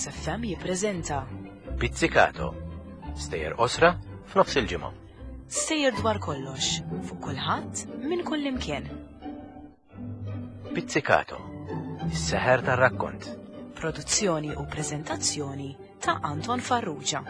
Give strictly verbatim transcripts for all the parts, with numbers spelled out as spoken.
Campus F M jippreżenta Pizzicato, stejjer osra f'nofs il-ġimgħa. Stejjer dwar kollox, fuq kulħadd minn kull imkien. Pizzicato, is-seħer tar-rakkont. Produzzjoni u preżentazzjoni ta' Anton Farrugia.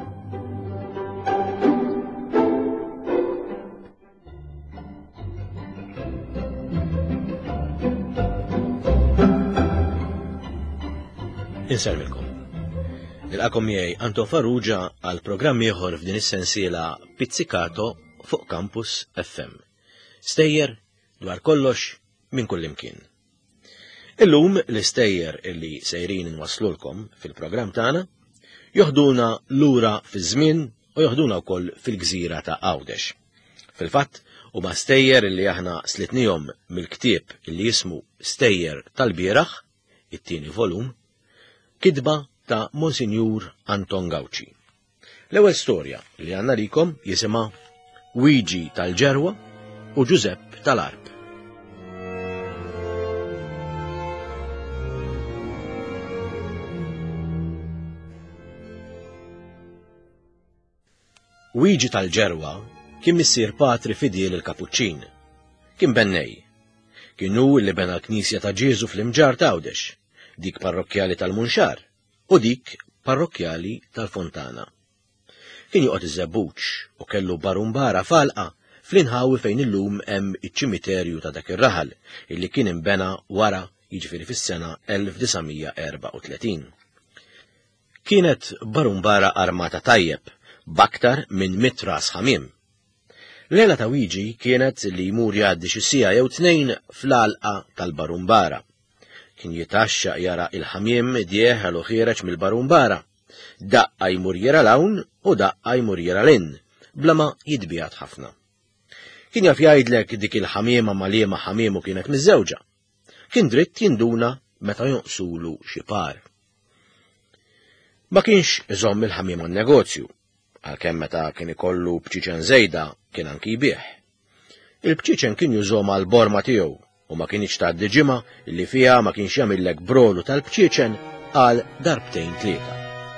Insalmilkom. Nilqakom miegħi Anton Farrugia għal programm ieħor f'din is-sensiela Pizzicato fuq Campus F M. Stejjer dwar kollox minn kull imkien. Illum l-istejjer illi sejrin inwasslulkom fil-programm tagħna joħduna lura fiż-żmien u joħduna wkoll fil-gżira ta' Għawdex. Fil-fatt huma stejjer illi aħna slitnihom mill-ktieb illi jismu Stejjer tal-Bieraħ, it-tieni volum, kidba ta' Monsinjur Anton Gawċi. L-ewwel storja li għandna likom jisimha Luigi tal-Ġerwa u Giuseppe tal-Arp. Luigi tal-Ġerwa kien missier patri fidel il-Kapuċċin. Kien bennej. Kien hu li bena l-Knisja ta' Ġesu fl-Imġar ta' Għawdex, dik parrokkjali tal-Munxar u dik parrokkjali tal-Fontana. Kien joqgħod iż-żebbuġ u kellu barumbara falqa fl-inħawi fejn illum hemm iċ-ċimiterju ta' dak ir-raħal illi kien imbena wara jiġifieri fis-sena elf tisa' erba' u tletin. Kienet barumbara armata tajjeb b'aktar minn miet ras ħamiem. L-għela ta' Luigi kienet li jmur jgħaddi xi siegħa jew tnejn fl-għalqa tal-barumbara. Kien jitaxxa jara il-ħamiem dieħel u ħireġ mill-barumbara. Daqqa jmur jara l-hawn u daqqa jmur jara l-in, bla ma jitbiegħat ħafna. Kien jaf jgħidlek dik il-ħamiema ma liema ħamiemu kienet miż-żewġa. Kien dritt jinduna meta jonqsulu xi par. Ma kienx iżomm il-ħamiem għan-negozju, għalkemm meta kien ikollu bċiċen żejda kien anki jbieħ. Il-bċiċen kien jużom għall-borma tiegħu u ma kienx tgħaddi ġimgħa illi fiha ma kienx jagħmillek brolu tal-bċiċen għal darbtejn tlieta.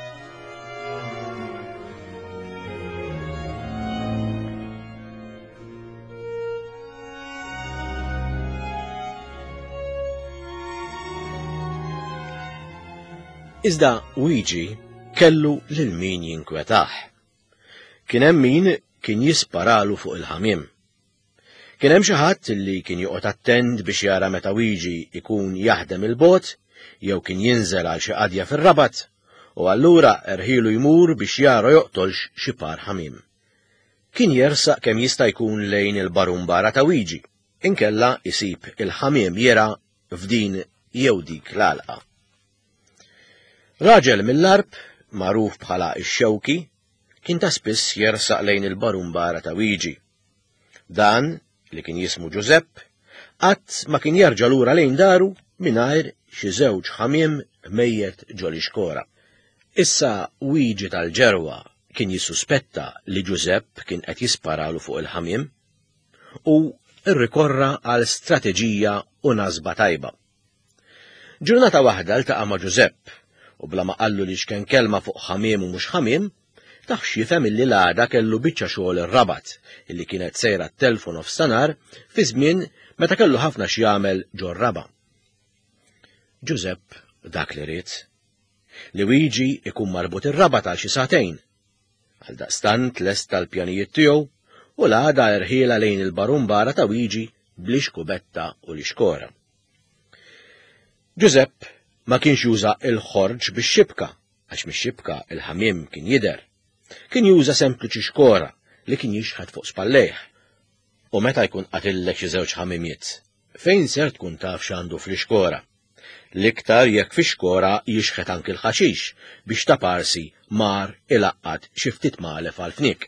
Iżda Luigi kellu lil min jinkwetaħ. Kien hemm min kien jisparalu fuq il-ħamiem. Kien hemm xi ħadd li kien joqgħod attent biex jara meta Luigi ikun jaħdem il-bogħod jew kien jinżel għal xi qadja fir-rabat u allura erħielu jmur biex jara joqtolx xi par ħamiem. Kien jersaq kemm jista' jkun lejn il-barumbara ta' Luigi, inkella isib il-ħamiem jera f'din jew dik l-għalqa. Raġel mill-Arp, magħruf bħala x-Xewki, kien ta' spiss jersaq lejn il-barumbara ta' Luigi. Dan, li kien jismu Giuseppe, qatt ma kien jerġa' lura lejn daru mingħajr xi żewġ ħamiem mejjed ġol ixkora. Issa Luigi tal-Ġerwa kien jissuspetta li Giuseppe kien qed jisparalu fuq il-ħamiem u rrikorra għal strateġija u nażba tajba. Ġurnata waħda ltaqa' ma' Giuseppe u bla ma qallu li x'kien kelma fuq ħamiem u mhux ħamiem, taħx jifhem illi l-għada kellu biċċa xogħol ir-rabat illi kienet sejra t-telfon of stanar fi żmien meta kellu ħafna x'jagħmel ġo r-raba. Giuseppe dak li ried. Li Luigi ikun marbut ir-rabat għal xi sagħtejn. Għaldaqstant lesta l-pjanijiet tiegħu u l-għada erħiela lejn il-barumbara ta' Luigi bl-ixkubetta u l-ixkora. Giuseppe ma kienx juża il-ħorġ bix-xibka għax mix-xibka il-ħamiem kien jidher. Kien juża sempliċi xkora li kien jixħad fuq spallejh. U meta jkun qatilek xi żewġ ħamimiet, fejn ser tkun taf x'għandu fl-ixkora? L-iktar jekk fix-xkora jixħed anki l-ħaxix biex ta' parsi mar ilaqqad xi ftit malef għal fnik.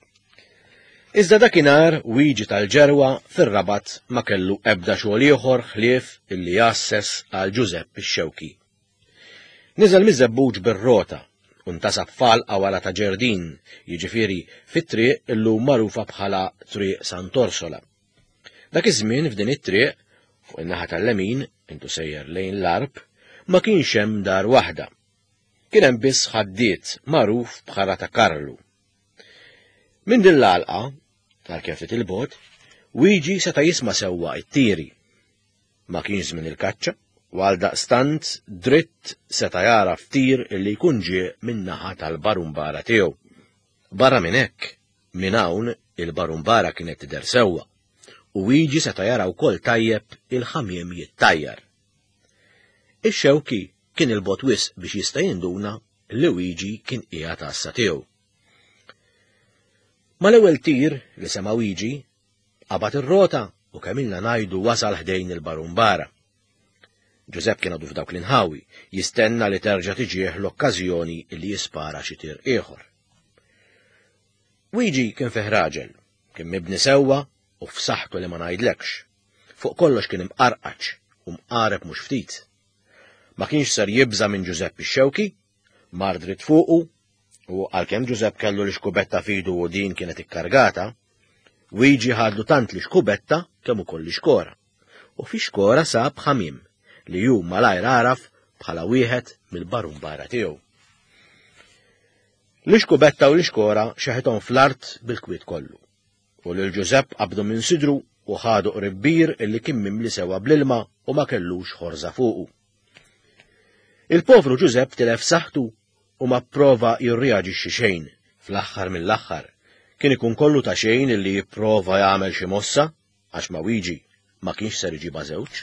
Iżda dakinhar Luigi tal-Ġerwa fir-Rabat ma kellu ebda xogħol ieħor ħlief illi jassess għal Giuseppe ix-Xewki. Niżel miż-żebbuġ bir-rota u ntasab falqa wara ta' ġerdin, jiġifieri fit-triq illum magħrufa bħala Triq Sant'Orsola. Dak iż-żmien f'din it-triq, fuq in-naħa tal-lemin, intu sejjer lejn l-Arp, ma kienx hemm dar waħda. kien hemm biss ħaddiet magħruf bħala ta' Karlu. Minn din l-għalqa tal-kefet il-bot, Luigi seta' jisma' sewwa t-tieri. Ma kienx żmien il-kaċċa, u għaldaqstant dritt seta' jara ftir illi jkun ġie min-naħa tal-barumbara tiegħu. Barra minn hekk, minn hawn il-barumbara kienet tidher sewwa, u Luigi seta' jara wkoll tajjeb il-ħamiem jittajjar. Ix-Xewki kien il-bot wisq biex jista' jinduna li Luigi kien qiegħed għassa tiegħu. Mal-ewwel tir li sema' Luigi qabad ir-rota u kemmilna ngħidu wasal ħdejn il-barumbara. Giuseppe kien għadu f'dawk l-inħawi, jistenna li terġa' tiġih l-okkażjoni li jispara xi tir ieħor. Luigi kien fih raġel, kien mibni sewwa u f'saħħtu li ma ngħidlekx. Fuq kollox kien imqarqaċ u mqareb mhux ftit. Ma kienx ser jibża minn Giuseppe ix-Xewki, mar dritt fuqu, u għalkemm Giuseppe kellu l-xkubetta f'idu u din kienet ikkargata, Luigi ħadlu tant li xkubetta kemm ukoll xkora, u fi xkora sab ħamim li hu malajr għaraf bħala wieħed mill-barumbara tiegħu. L-xkubetta u l-xkora xeħithom fl-art bil-kwiet kollu, u lil Giuseppe qabdu minn sidru u ħadu qribbir illi kien mimli sewwa bl-ilma u ma kellux ħorża fuqu. Il-povru Giuseppe tilef saħħtu u ma pprova jirreaġixxi xejn. Fl-aħħar mill-aħħar kien ikun kollu ta' xejn illi jipprova jagħmel xi mossa għax ma' Luigi ma kienx ser iġibha żewġ.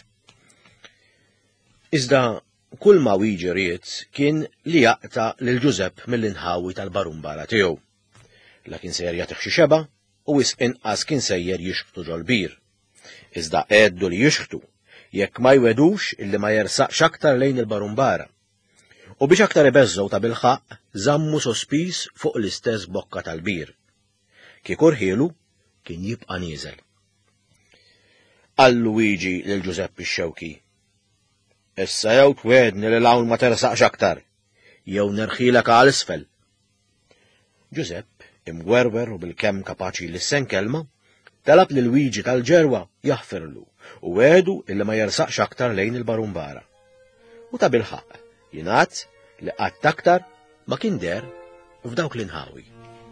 Iżda kull ma Luigi ried kien li jaqta' lil Giuseppe mill-inħawi tal-barumbara tiegħu. La kien sejjer jagħtih xi xeba u wisq inqas kien sejjer jixħtu ġolbir. Iżda għeddu li jixħtu jekk ma jwedux illi ma jersaqx aktar lejn il-barumbara. U biex aktar ibeżżgħu ta' bilħaq żammu sospiż fuq l-istess bokka tal-bir. Kieku rħielu kien jibqa' nieżel. Qal Luigi lil Giuseppe ix-Xewki: "Issa jew twedni li hawn ma tersaqx aktar, jew nerħilek għal isfel." Giuseppe, imwerwer u bil-kemm kapaċi li sen kelma, talab lil Luigi tal-ġerwa jaħfirlu u għedu illi ma jersaqx aktar lejn il-barumbara. U ta' bilħaq jingħad li qatt aktar ma kien der f'dawk l-inħawi.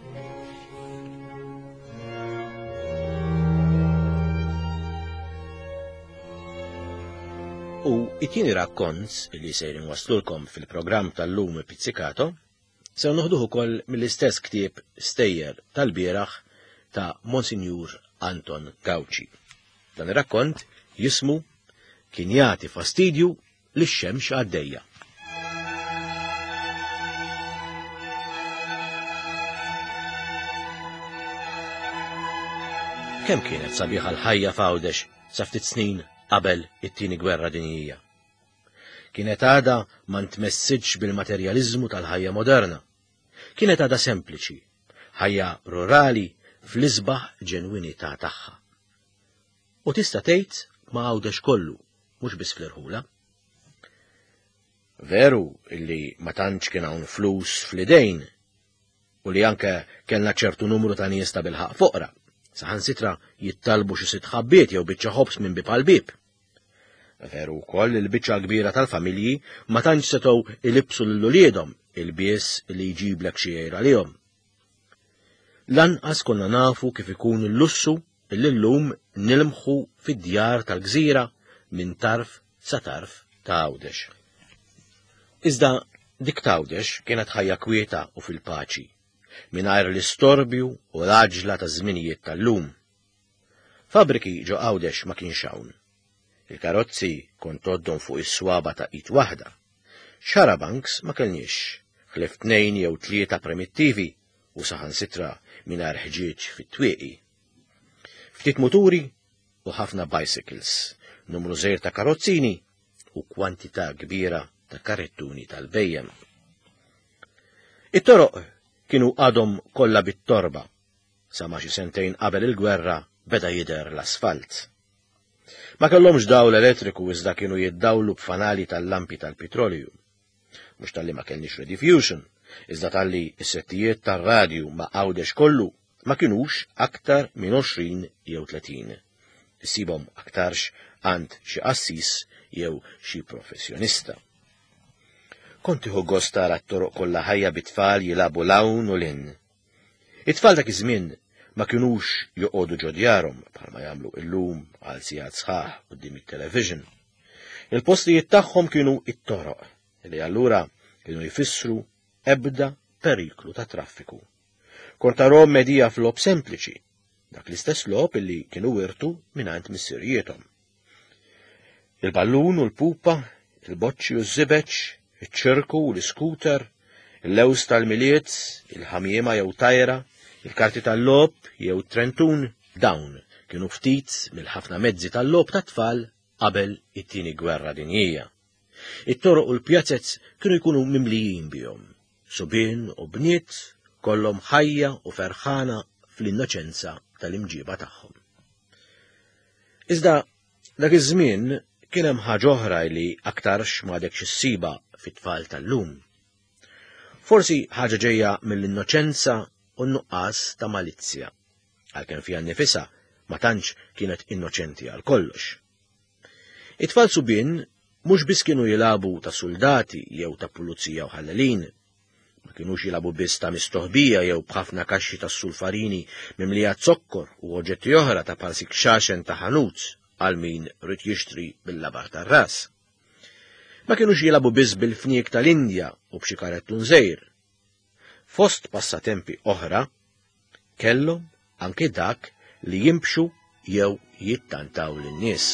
U it-tieni rakkont li sejrin waslulkom fil-programm tal-lum Pizzicato sew noħduh ukoll mill-istess ktieb stejjer tal-bieraħ ta' Monsignor Anton Gauci. Dan ir-rakkont jismu Kien jagħti fastidju lix-xemx għaddejja. Kemm kienet sabiħa l-ħajja f'Għawdex sa ftit snin qabel it-tieni gwerra dinjija. Kienet għada ma ntmessidx bil-materjaliżmu tal-ħajja moderna. Kienet għada sempliċi, ħajja rurali fl-isbaħ ġenwinità tagħha. U tista' tgħid ma' Għawdex kollu, mhux biss fl-irħula. Veru illi ma tantx kien hawn flus fl-idejn u li anke kellna ċertu numru ta' nies ta' bilħaq foqra, saħansitra jittalbu xi sitt ħabbiet jew biċċa ħobs minn bib għal bib. Veru wkoll il-biċċa kbira tal-familji ma tantx setgħu ilibsu lil uliedhom il-bies li jġiblek xi għejra lihom. Lanqas konna nafu kif ikun il-lussu illi llum nilmħu fid-djar tal-gżira minn tarf sa tarf ta' Għawdex. Iżda dik ta' Għawdex kienet ħajja kwieta u fil-paċi, mingħajr l-istorbju u l-għaġla ta' żminijiet tal-lum. Fabriki ġo Għawdex ma kienx hawn. Il-karozzi kont toddhom fuq is-swaba ta' id waħda. Xarabanks ma kellniex, ħlif tnejn jew tlieta primittivi u saħansitra mingħajr ħġieġ fit-twieqi. Ftit muturi u ħafna bicycles, numru żgħir ta' karozzini u kwantità kbira ta' karettuni tal-bejjem. It-toroq kienu għadhom kollha bit-torba, sa ma xi sentejn qabel il-gwerra beda jidher l-asfalt. Ma kellhomx dawl elettriku iżda kienu jiddawlu b'fanali tal-lampi tal-petrolju. Mhux talli ma kellniex rediffusion, iżda talli s-settijiet tar-radju ma' Għawdex kollu ma kinux aktar minn għoxrin jew tletin. Issibhom aktarx għand xi qassis jew xi professjonista. kont tieħu gost tara t-toroq kollha ħajja bit-tfal jilagħbu lawn u lin. It-tfal dak iż-żmien ma kinux joqogħdu ġo djarhom bħalma jagħmlu llum għal sigħat sħaħ quddiem it-television. Il-postijiet tagħhom kienu it-toroq li allura kienu jfissru ebda periklu ta' traffiku. Kont tarahom medija f'lob sempliċi, dak l-istess lob illi kienu wirtu mingħand missierjietom. Il-ballun u l-pupa, il-boċċi u z-żibeċ, iċ-ċirku u l-iskuter, il-lews tal-miliet, il-ħamiema jew tajra, il-karti tal-lob jew trentun, dawn kienu ftit mill-ħafna mezzi tal-lob tat-tfal qabel it-tieni gwerra dinjija. It-toroq u l-pjazzezz kienu jkunu mimlijin bihom, subien u bniet kollhom ħajja u ferħana fl-innoċenza tal-imġiba tagħhom. Iżda dak iż-żmien kien hemm ħaġa oħra li aktarx m'għadek xissiba fit-tfal tal-lum. Forsi ħaġa ġejja mill-innoċenza u n-nuqqas ta' malizzja, għalkemm fiha nnifisha ma tantx kienet innoċenti għal kollox. It-tfal subien mhux biss kienu jilagħbu ta' soldati jew ta' pulizija u ħallalin, ma kienux jilagħbu biss ta' mistoħbija jew b'ħafna kaxxi ta' sulfarini mimlija zokkor u oġġetti oħra ta' palsik xaxen ta' ħanut għal min rid jixtri bil-labar tar-ras. Ma kienux jilagħbu biss bil-fniek tal-Indja u b'xi karettun żgħir. Fost passatempi oħra kellhom anke dak li jimbxu jew jittantaw lin-nies.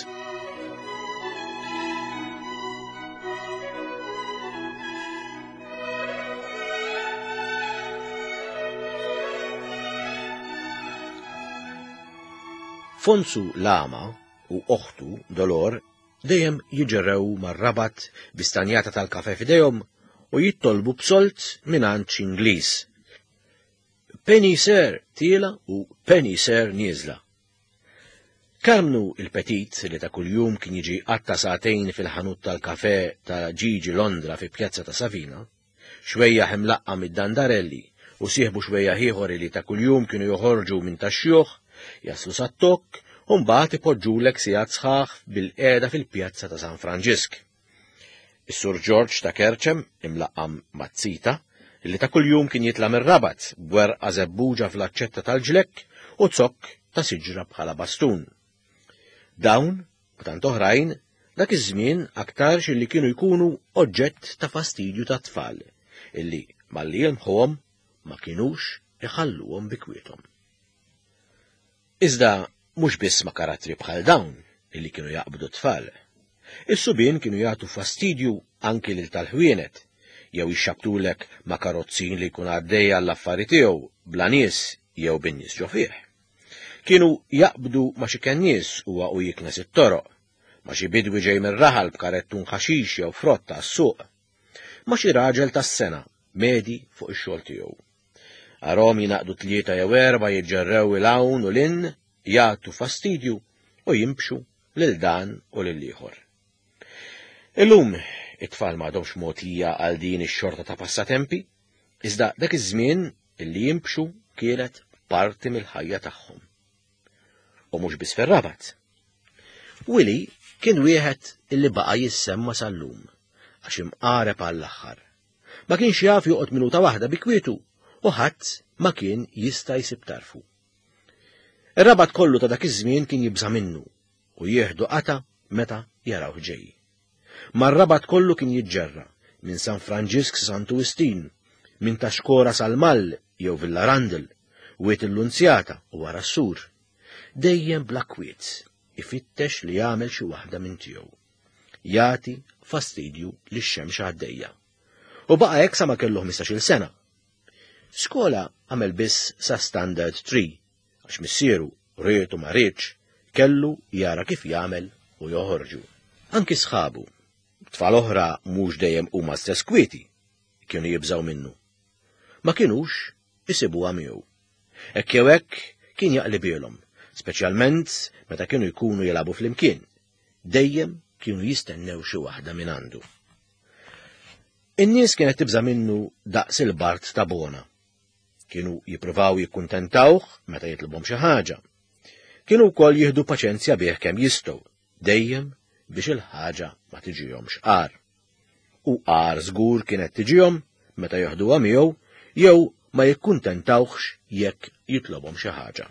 Fonsu Lama u oħtu Dolor dejjem jiġerrew mar-rabat bistanjata tal-kafe f'idejhom u jittolbu b'solt mingħand xi Ingliż. Penny Sir tiela u Penny Sir nieżla. Kamnu il-Petit li ta' kuljum kien jiġi qatta sagħtejn fil-ħanut tal-kafe ta' Gigi Londra fi Pjazza ta' Savina, xwejja imlaqqa mid-dandarelli u sieħbu xwejja ieħor li ta' kuljum kienu joħorġu minn tax-xjuħ, jaslu sat-tokk u mbagħad ipoġġulek sigħat sħaħ bil-qiegħda fil-Pjazza ta' San Franġisk. Is-Sur George ta' Kerċem imlaqqam mazzita illi ta' kuljum kien jitla' mir-rabat b'werqa żebbuġa fl-aċċetta tal-ġlekk u zokk ta' siġra bħala bastun. Dawn u tant oħrajn dak iż-żmien aktarx illi kienu jkunu oġġett ta' fastidju ta' tfal illi malli jilmħuhom ma kienux iħalluhom bikwietom. Iżda mhux biss ma' karattri bħal dawn illi kienu jaqbdu tfal. Is-subien kienu jagħtu fastidju anki lil tal-ħwienet, jew jixxabtulek ma' karozzin li jkun għaddej għall-affari tiegħu bla nies jew bin-nies ġo fih. Kienu jaqbdu ma' xi kien nies huwa u jiknes it-toroq, ma' xi bidwi ġej mir-raħal b'karettun ħaxix jew frotta għas-suq, ma' xi raġel tas-sena medi fuq ix-xogħol tiegħu. Għarhom jinaqdu tlieta jew erba' jiġġerrew il-hawn u lin, jagħtu fastidju u jimbxu lil dan u lil ieħor. Illum it-tfal m'għadhomx mogħtija għal din ix-xorta ta' passatempi, iżda dak iż-żmien illi jimbxu kienet parti mill-ħajja tagħhom. U mhux biss fir-rabat. Willy kien wieħed illi baqa' jissemma sal-lum għax imqareb għall-aħħar. Ma kienx jaf joqgħod minuta waħda bikwietu u ħadd ma kien jista' jsib tarfu. Ir-rabat kollu ta' dak iż-żmien kien jibża minnu u jieħdu qata meta jaraw ġej. Mar-rabat kollu kien jiġġerra minn San Franġisk sa San Twistin, minn Taxkora sal-Mall jew Villa Randall, wiet il-Lunzjata u wara s-sur. Dejjem bla kwiet ifittex li jagħmel xi waħda minn tiegħu. Jagħti fastidju lix-xemx għaddejja. U baqa' hekk sa ma kellu ħmistax-il sena. Skola għamel biss sa Standard three, għax missieru riet u ma rietx kellu jara kif jagħmel u joħorġu. Anki sħabu, tfal oħra mhux dejjem huma stess kwieti, kienu jibżaw minnu. Ma kienux isibuha miegħu. Hekk jew hekk kien jaqlibilhom, speċjalment meta kienu jkunu jilagħbu flimkien. Dejjem kienu jistennew xi waħda minn għandu. In-nies kienet tibża minnu daqs il-bart ta' bona. Kienu jippruvaw jikkuntentawh meta jitlobhom xi ħaġa. Kienu wkoll jieħdu paċenzja bih kemm jistgħu, dejjem biex il-ħaġa ma tiġihomx qar. u għar żgur kienet tiġihom meta joħduha miegħu jew ma jikkuntentawx jekk jitlobhom xi ħaġa.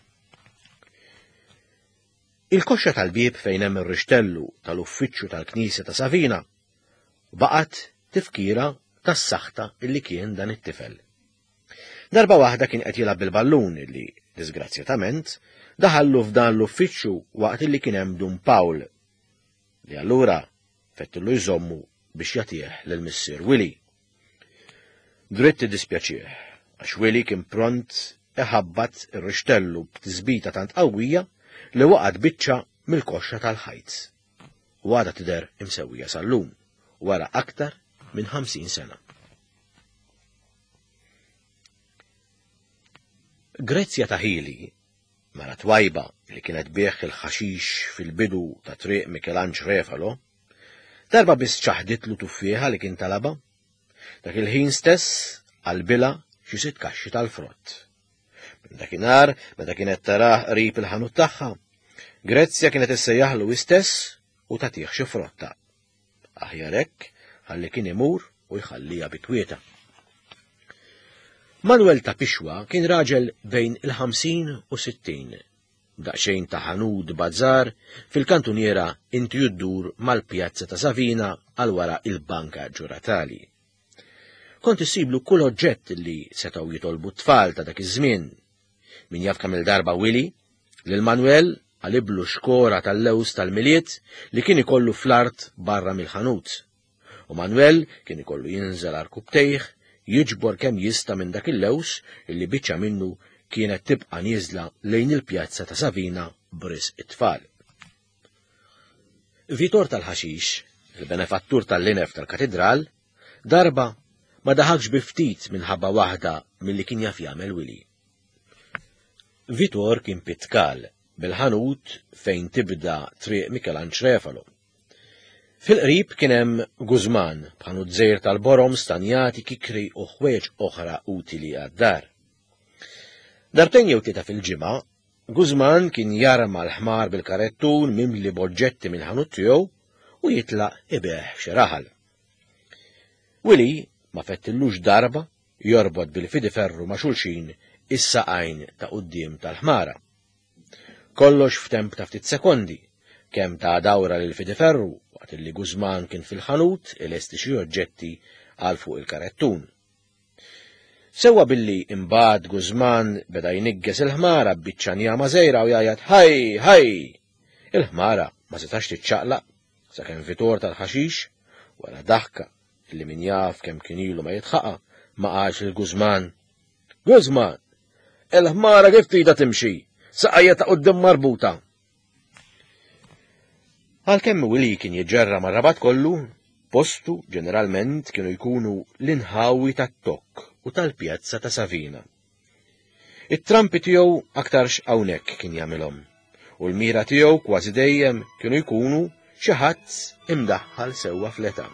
Il-koxxa tal-bieb fejn hemm ir-rixtellu tal-uffiċċju tal-Knisja ta' Savina baqgħet tifkira tas-saħta illi kien dan it-tifel. Darba waħda kien qed jilgħab bil-ballun illi, disgrazzjatament, daħallu f'dan l-uffiċċju waqt illi kien hemm Dun Pawl li allura fettillu jżommu biex jagħtih lil missier Willy. Dritt iddispjaċih għax Willy kien pront iħabbat ir-rixtellu b'tiżbita tant qawwija li waqgħet biċċa mill-koxxa tal-ħajt. U għadha tidher imsewwija sal-lum wara aktar minn ħamsin sena. Grezja ta' Healy, mara twajba li kienet bieħ il-ħaxix fil-bidu ta' triq Michelangelo, darba biss ċaħditlu tuffieħa li kien talaba, dak il-ħin stess qalbilha xi sitt kaxxi tal-frott. Minn dakinhar meta kienet tarah qrib il-ħanut tagħha, Grezja kienet issejjaħlu istess u tagħtih xi frotta. Aħjar hekk ħalli kien imur u jħallija bitwieta. Manuel ta' Pixwa kien raġel bejn il-ħamsin u sittin, daqsxejn ta' ħanud bazzar fil-kantuniera inti juddur mal-pjazza ta' Savina għal wara il-banka ġuratali. Kont issiblu kull oġġett li setgħu jitolbu t-tfal ta' dak iż-żmien. Min jaf kemm il-darba Willy lil Manuel għaliblu xkora tal-lews tal-miliet li kien ikollu fl-art barra mill-ħanut. U Manuel kien ikollu jinżel arkubtejħ jiġbor kemm jista' minn dak il-lews illi biċċa minnu kienet tibqa' nieżla lejn il-pjazza ta' Savina bris it-tfal. Vitor tal-ħaxix, il-benefattur tal-linef tal-katedral, darba ma daħakx bi ftit minħabba waħda milli kien jaf jagħmel Willy. Vitor kien pitkal bil-ħanut fejn tibda triq Michelangelo. Fil-qrib kien hemm Guzman b'ħanut żgħir tal-borom, stanjati, kikri u ħwejġ oħra utili għad-dar. Darbtejn jew tlieta fil-ġimgħa, Guzman kien jarma l-ħmar bil-karettun mimli boġġetti mill-ħanut tiegħu u jitlaq ibeħ xi raħal. Willy ma fettillux darba jorbot bil-fidiferru ma' xulxin is-saqajn ta' quddiem tal-ħmara. Kollox f'temp ta' ftit sekondi, kemm ta' dawra lil fidiferru waqt li Guzman kien fil-ħanut ilesti xi oġġetti għal fuq il-karettun. Sewwa billi imbagħad Guzman beda jnigges il-ħmara b'biċċa njama żgħira u jgħid ħaj ħaj. Il-ħmara ma setax tiċċaqlaq sakemm Vitor tal-ħaxix wara daħka illi min jaf kemm kien ilu ma jitħaqa ma qalx lil Guzman. Guzman, il-ħmara kif trida timxi? Saqajja ta' quddiem marbuta. Għalkemm Willy kien jiġġerra mar-rabat kollu, postu ġeneralment kienu jkunu l-inħawi tat-tokk u tal-pjazza ta' Savina. It-trampi tiegħu aktarx hawnhekk kien jagħmilhom, u l-mira tiegħu kważi dejjem kienu jkunu xi ħadd imdaħħal sewwa fl-età.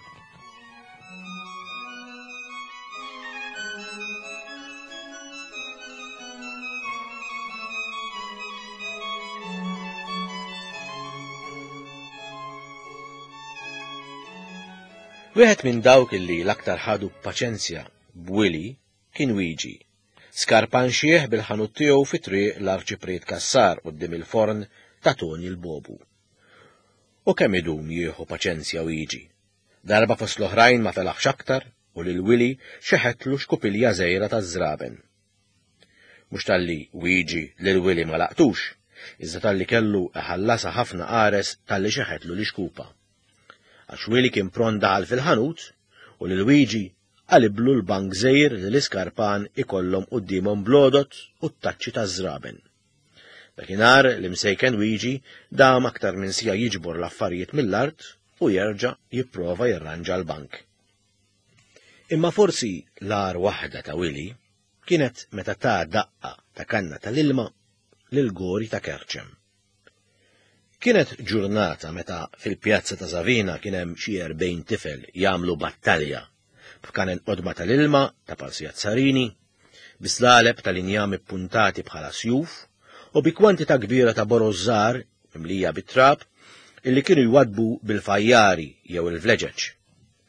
Wieħed minn dawk illi l-aktar ħadu paċenzja b'Willy kien Luigi, skarpan xieħ bil-ħanut tiegħu fi triq l-Arċipriet Kassar quddiem il-forn ta' Toni l-Bobu. U kemm idum jieħu paċenzja Luigi. Darba fost l-oħrajn ma felaħx aktar u lil Willy xeħetlu xkupilja żgħira ta' żraben. Mhux talli Luigi lil Willy ma laqtux, iżda talli kellu iħallasa ħafna qares talli xeħetlu li xkupa. Għax Willy kien pront daħal fil-ħanut u lil Luigi qaliblu l-bank żgħir li l-iskarpan ikollhom qudiemhom blodot u t-taċċi ta' żraben. Dakinhar l-imsejken Luigi dam aktar minn sija jiġbor l-affarijiet mill-art u jerġa' jipprova jirranġa l-bank. Imma forsi l-ar waħda ta' Willy kienet meta ta' daqqa ta' kanna tal-ilma lil gori ta' Kerċem. Kienet ġurnata meta fil-pjazza ta' Savina kien hemm xi erbejn tifel jagħmlu battalja b'kanen qodma tal-ilma ta' Palsjazzarini, bislaleb tal-injam ippuntati bħala sjuf u bi kwantità kbira ta' borożżar mimlija bit-trab illi kienu jwadbu bil-fajjari jew il-vleġeġ.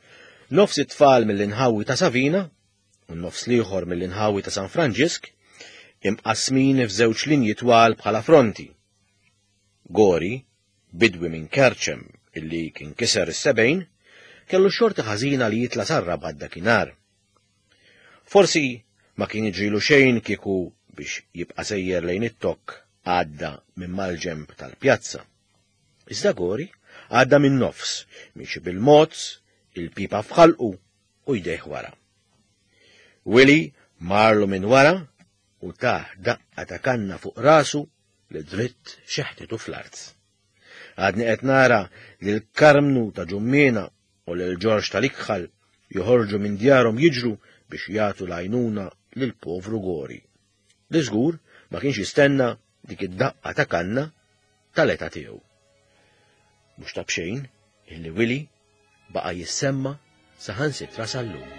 Nofs it-tfal mill-inħawi ta' Savina u nofs liħor mill-inħawi ta' San Franġisk imqasmin f'żewġ linji twal bħala fronti. Gori, bidwi minn Kerċem illi kien kiser is-sebgħin, kellu xorti ħażina li jitla sarra bħad dakinhar. Forsi ma kien jiġrilu xejn kieku biex jibqa' sejjer lejn it-tokk għadda minn mal-ġemb tal-pjazza. Iżda Gori għadda minn nofs, miexi bil-mozz, il-pipa fħalqu u jdejh wara. Willy marlu minn wara u taħ daqqa ta' kanna fuq rasu li dritt xeħtitu fl-art. Għadni qed nara li l-karmnu ta' ġummina u li l-ġorġ tal-ikħal joħorġu minn djarhom jiġru biex jagħtu l-għajnuna lil povru Gori. Li żgur ma kienx jistenna dik id-daqqa ta' kanna tal-età tiegħu. Mhux ta' bxejn illi Willy baqa' jissemma saħansitra sal-lum.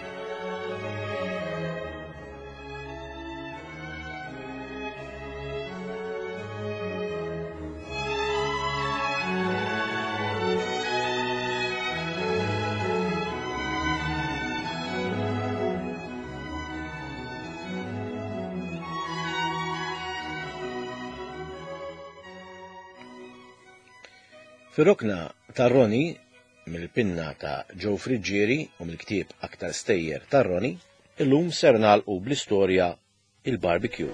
Fir-rokna ta' Roni, mill-pinna ta' Joe Friġġieri u mill-ktieb Aktar stejjer ta' Roni, illum ser nagħlqu bl-istorja il-barbecue.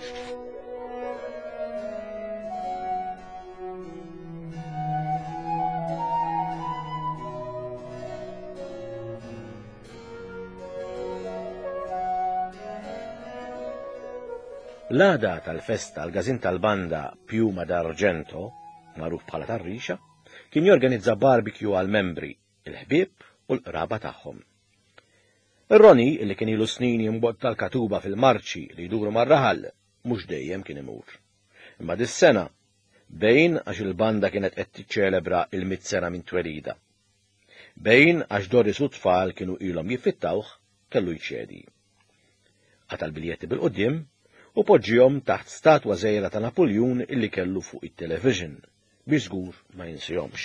L-għada tal-festa l-gazin tal-banda Piuma d'Argento, magħruf bħala tar-rixa, kien jorganizza barbecue għal membri, il-ħbieb u l-qraba tagħhom. Ir-Roni, illi kien ilu snin jimbott tal-katuba fil-marċi li jduru mar-raħal, mhux dejjem kien imur. Imma dis-sena bejn għax il-banda kienet qed tiċċelebra il-mitt sena minn twelida. Bejn għax Doris u tfal kienu ilhom jiffittawh kellu jċedi. Għata l-biljetti bil-qudiem u poġġihom taħt statwa żgħira ta' Napoljun illi kellu fuq it-television biex żgur ma jinsihomx.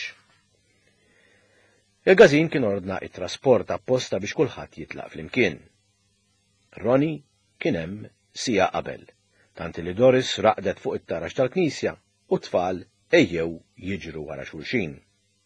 Il-gazin kien ordna it-trasport apposta biex kulħadd jitlaq flimkien. Roni kien hemm sija qabel, tant li Doris raqdet fuq it-tarax tal-Knisja u tfal ejjew jiġru wara xulxin.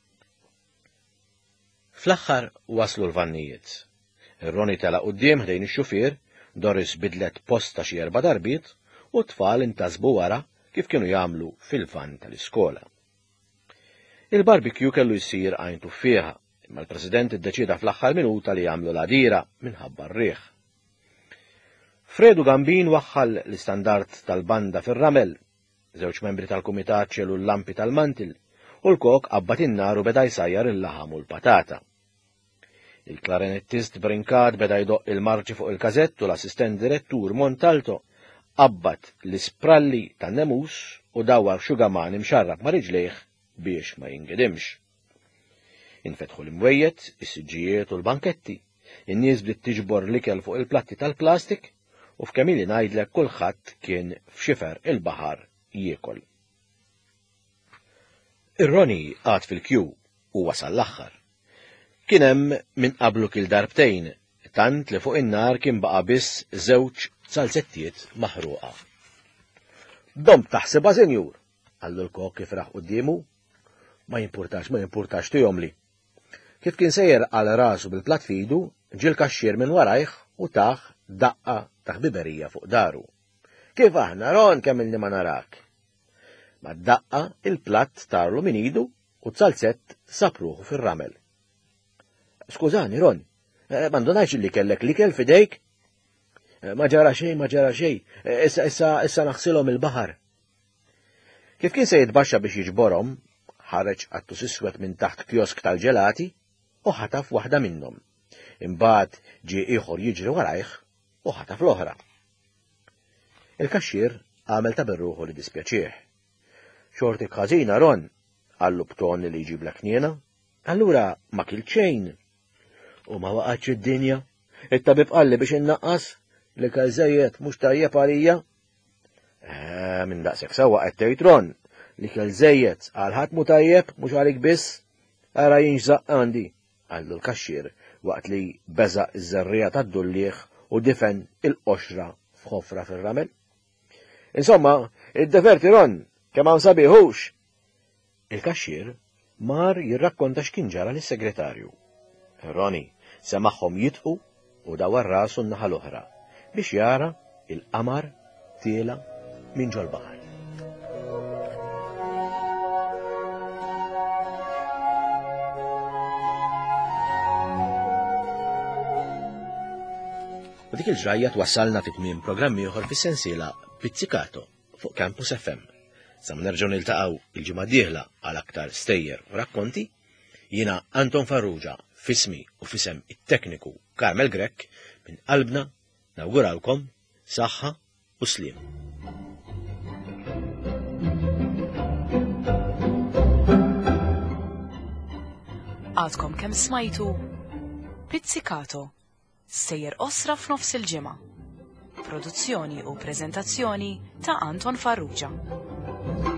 Fl-aħħar waslu l-vannijiet. Ir-Roni tela quddiem ħdejn ix-xufier, Doris bidlet posta xi erba' darbiet u tfal intasbu wara kif kienu jagħmlu fil-van tal-iskola. Il-barbecue kellu jsir għajn tuffieħa, imma l-President iddeċida fl-aħħar minuta li jagħmlu l-għadira minħabba r-riħ. Fredu Gambin waħħal l-istandard tal-banda fir-ramel, żewġ membri tal-kumitat ċelu l-lampi tal-mantil u l-kok qabbat in-nar u beda jsajjar il-laħam u l-patata. Il-klarinettist Brinkat beda jdoq il-marċi fuq il-kazett u l-assistent direttur Montalto qabbat l-ispralli tan-nemus u dawar xugaman imxarrab ma' riġlejh biex ma jingedimx. Infetħu l-imwejjed, is-siġġijiet u l-banketti, in-nies bdiet tiġbor l-ikel fuq il-platti tal-plastik u f'kemm ili ngħidlek kulħadd kien f'xifer il-baħar jiekol. Ir-Roni għad fil-kju u wasal l-aħħar. Kien hemm min qablu kil darbtejn, tant li fuq in-nar kien baqa' biss żewġ salzettijiet maħruqa. Dom taħsibha senjur, għallu l-kok kif raħ quddiemu. Ma jimpurtax, ma jimpurtax tihom li. Kif kien sejjer għal rasu bil-plat fidu, ġil kaxxier minn warajh u taħ daqqa ta' ħbiberija fuq daru. Kif aħna, Ron, kemm ma narak. Ma daqqa il-platt tarlu minn idu u t-salzett sapruħu fir-ramel. Skużani, Ron, m'għandunajx li kellek li kell fidejk? Ma ġara xejn, ma ġara xejn, issa issa issa naħsilhom il-baħar. Kif kien se jitbaxxa biex jiġborhom, ħareġ qattus iswed minn taħt kiosk tal-ġelati u ħataf waħda minnhom. Imbagħad ġie ieħor jiġri warajh u ħataf l-oħra. Il-kaxxier għamel ta' berruħu li dispjaċih. Xorti ħażina, Ron, għallu b'ton li jġiblek kniena, allura ma kilx xejn. U ma waqgħetx id-dinja, it-tabib qalli biex innaqqas li kelżejjed mhux tajjeb għalija. Eh, minn daqshekk sewwa qed tgħid, Ron, li kelżejjed għal ħadd mu tajjeb mhux għalik biss, ara jinxżaq għandi, għallu l-kaxxier waqt li beżaq iż-żerrija tad-dullieħ u difen il-qoxra f'ħofra fir-ramel. Insomma, id-deferti Ron kemm hawn sabiħux. Il-kaxxier mar jirrakkonta x'kien ġara lis-segretarju. Roni semaħħom jitqu u dawar rasu n-naħa l-oħra biex jara il-qamar tiela minn ġol baħar. U dik il-ġrajja twassalna fit tmiem programmi ieħor fis-sensiela Pizzicato fuq Campus F M. Sa nerġgħu niltaqgħu il-ġimgħa d-dieħla għal aktar stejjer u rakkonti, jiena Anton Farrugia fismi u fisem it-tekniku Karmel Grek minn qalbna nawguralkom saħħa u sliem. Għadkom kemm smajtu Pizzicato, sejjer osra f'nofs il-ġimgħa. Produzzjoni u preżentazzjoni ta' Anton Farrugia.